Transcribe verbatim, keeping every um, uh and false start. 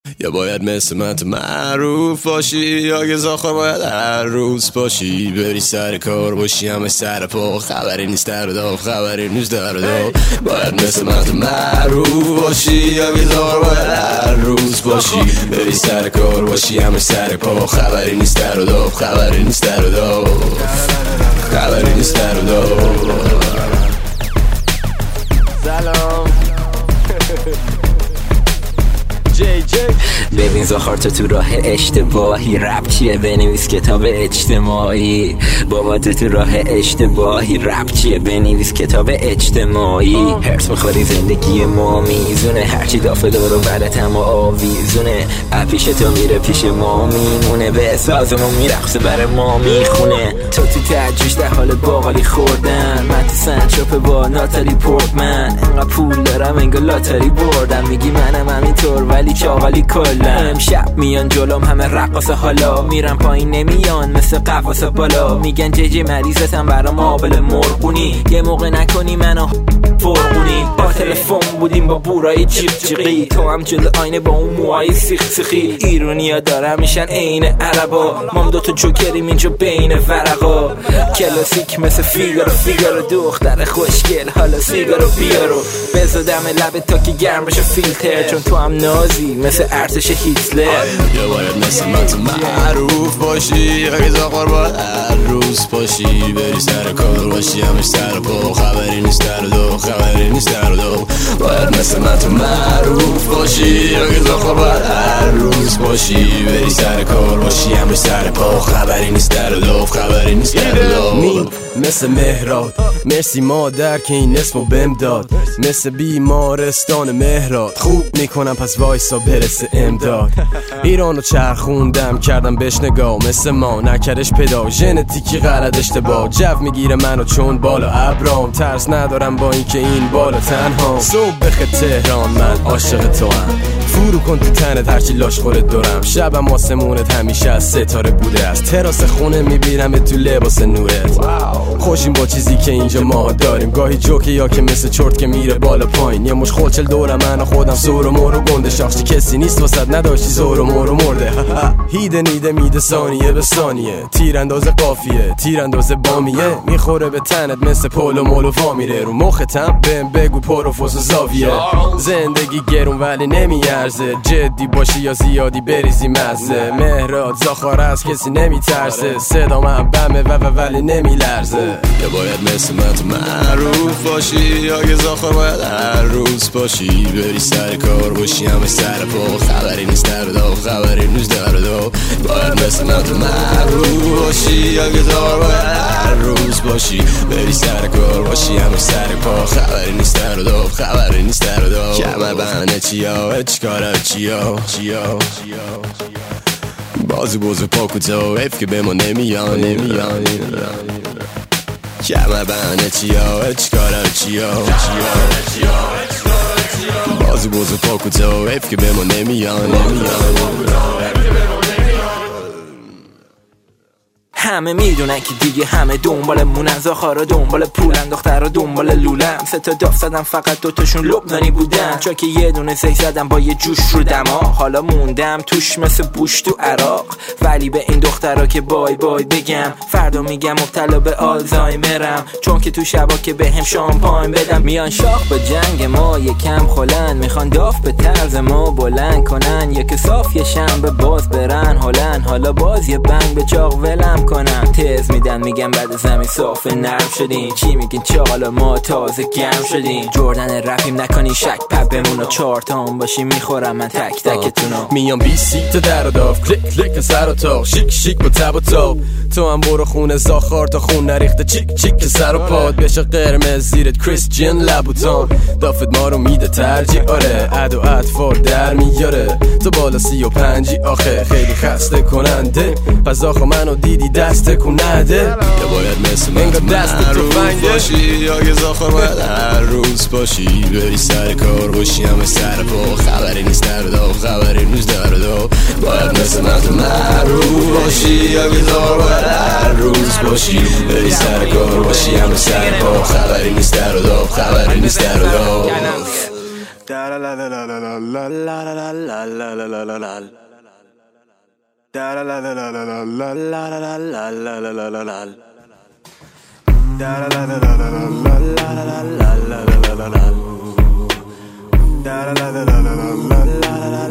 یا باید مثل من تو معروف باشی، یا یه زاخار باید هر روز باشی، بری سر کار باشی همه سر پا، خبری نیست در و داو، خبری نیست در و داو. باید مثل من تو معروف باشی، یا یه زاخار باید هر روز باشی، بری سر کار باشی همه سر پا، خبری نیست در و داو، خبری نیست در و داو، خبری نیست در و داو. سلام جی جی. ببین زاخار تو تو راه اشتباهی، رپ چیه بنویس کتاب اجتماعی. بابا تو تو راه اشتباهی، رپ چیه بنویس کتاب اجتماعی. هرس میخوری زندگی ما میزونه، هرچی دافه دور و برت هم آویزونه. پیش تو میره پیش ما میمونه، به سازمون میرقصه برای ما میخونه. تو تو تجویش در حال باقالی خوردن، من تو سنچاپ با ناتالی پورتمن. انقدر پول دارم انگار لاتاری بردم، میگی منم همینطور ولی چاقالی کلم. امشب میان جلوم همه رقاصه، حالا میرم پایین نمیان مثل قفاسه بالا. میگن جی جی مریضتم برام آبل مرغونی، یه موقع نکنی منو فرغونی. با تلفن بودیم با بورای جیغ جیغی، تو هم جلو آینه با اون موهای سیخ سیخی. ایرونیا دارم میشن عین عربا، ما دوتا جوکریم اینجا بین ورقا. کلاسیک مثل فیگارو فیگارو، دختر خوشگل حالا سیگارو بیارو. بزا دم لبت تا که گرم بشه فیلتر، چون تو هم نازی مثل ارتش هیتلر. یا باید مثل من تو معروف باشی، یا یه زاخار باید هر روز باشی، بری سر کار باشی همش سر پا، خبری نیست در و دو، خبری نیست در و دو. باید مثل من تو معروف باشی، یا یه زاخار باید هر روز باشی، بری سر کار باشی همش سر پا، خبری نیست در و دو، خبری نیست در و دو. می مثل مهراد، مرسی مادر که این اسمو بهم داد، مثل بیمارستان مهراد. خوب میکنم پس وایسا برسه امداد. ایرانو چرخوندم کردم بهش نگاه، مثل ما نکردش پدا، ژنتیکی غلط اشتباه. جو میگیره منو چون بالا ابرام، ترس ندارم با اینکه این بالا تنها. صبح بخیر تهران من عاشق تو هم، فرو کن تو تنت هرچی لاش خورت دورم. شبم آسمونت همیشه از ستاره بوده، از تراس خونه میبینم تو لباس نورت. خوشیم با چیزی که اینجا ما داریم، گاهی جوکه یا که مثل چرت که میره بالا پایین. یه مش خلچل دورم من و خودم سور و مور و گنده، شاخشی کسی نیست واسد نداشتی زور و مور و مرده. هیده نیده میده ثانیه به ثانیه، تیرانداز قافیه تیرانداز بامیه. میخوره به تنت مثل پولو مولو وا میره، رو مختم بهم بگو پروفوس و زاویه. زندگی گرون ولی نمیارزه، جدی باشی یا زیادی بریزی مزه. مهراد زاخار از کسی نمیترسه، صدا من بمه و ولی نمیلرزه. یا باید مثل من تو معروف باشی، یا یه زاخار باید هر روز باشی، بری سر کار باشی همه سر پا، خبری نیست در و داو، خبری نیست در و داو. باید مثل من تو معروف باشی، یا یه زاخار باید هر روز باشی، بری سر کار باشی همه سر پا، خبری نیست در و داو، خبری نیست در و داو. کمر بهانه چیا اچکارا چیا چیا بازو بازو پاکوتو حیف که به ما نمیان نمیان. کمر بهانه چیا اچکارا چیا چیا بازو بازو پاکوتو حیف که به ما نمیان نمیان. همه میدونن که دیگه همه دنبال مونن، زاخارا دنبال پولن، دخترها دنبال لولن. سه تا داف زدم فقط دوتاشون لبنانی بودن، چون که یه دونه زی زدم با یه جوش رو دماغ. حالا موندم توش مثل بوش تو عراق، ولی به این دخترها که بای بای بگم، فردا میگم مبتلا به آلزایمرم. چون که تو شبا که به هم شامپاین بدم، میان شاخ به جنگ ما یکم خلن، میخوان داف به طرز ما بلند کنن. یک صاف یه شنبه باز برن هلن، حالا باز یه بنگ به چاق ولم کنن. تز میدن میگن بعد زمین صاف نرم شدین، چی میگین چالا ما تازه گرم شدین. جردن رپیم نکنین شک پپ بمونو، چهار تا هم باشی میخورم من تک تکتونو. میام بی سیت در و داف، کلیک کلیک سر و تاق، شیک شیک با تب و تاب. تو هم برو خونه زاخار تا خون نریخته، چیک چیک سر و پاد بشه قرمز زیرت کریستین لبوتان. دافت ما رو میده ترجیح، آره عد و اطفار در میاره. تو بالا سی و پنجی آخه خیلی خسته کننده، پس آخه منو دیدی دست کن نده. یا باید مثل من تو معروف باشی، یا یه زاخار باید هر روز باشی، بری سر کار باشی همه سر پا، خبری نیست در و داو، خبری نیست در و داو. باید مثل من تو معروف باشی، یا یه زاخار باید هر روز باشی، بری سر کار باشی همه سر پا، خبری نیست در و داو، خبری نیست در و داو. La la la la la la la la la la la la la la la la